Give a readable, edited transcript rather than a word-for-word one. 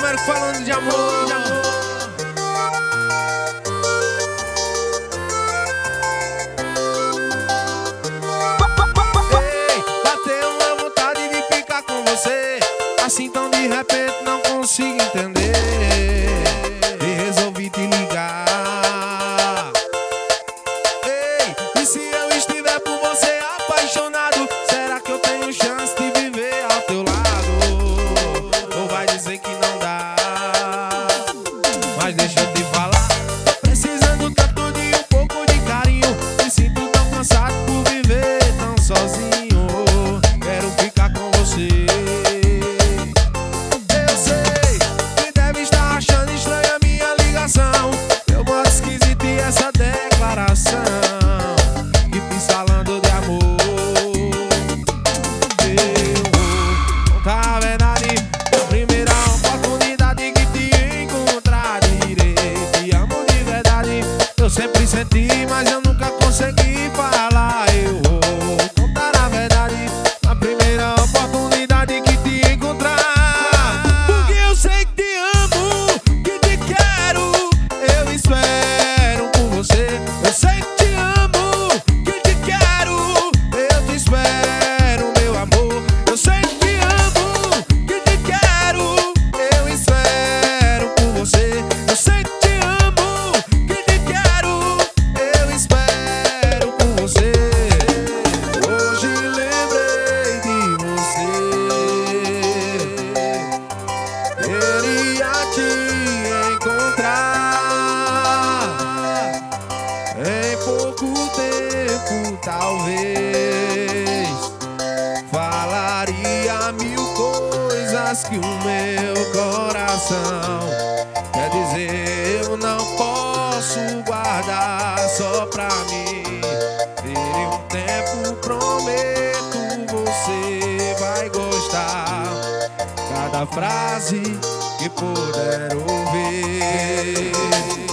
Américo falando de amor, de amor. Ei, bateu uma vontade de ficar com você, assim tão de repente não consigo entender. E resolvi te ligar. Ei, e se eu estiver por você apaixonado, será que eu tenho chance de viver ao teu lado? Ou vai dizer que não dá? Mas deixa eu te falar, tô precisando tanto de um pouco de carinho. Me sinto tão cansado por viver tão sozinho. Quero ficar com você. Eu sei que deve estar achando estranha a minha ligação. Eu modo esquisito e essa declaração que fiz falando de amor. Eu vou contar a verdade, a primeira oportunidade que te encontrar direi te amo de verdade. Eu sempre senti, mas eu nunca consegui falar. Eu vou contar a verdade, a primeira oportunidade que te encontrar. Porque eu sei que te amo, que te quero, eu espero por você. Eu sei que te amo, que te quero, eu te espero, meu amor. Eu sei que te amo, que te quero, eu espero por você. Eu sei que te amo, que te quero, eu espero por você. Hoje lembrei de você, queria te encontrar. Em pouco tempo, talvez falaria mil coisas que o meu coração quer dizer. Eu não posso guardar só pra mim. Terei um tempo, prometo, você vai gostar. Cada frase que puder ouvir.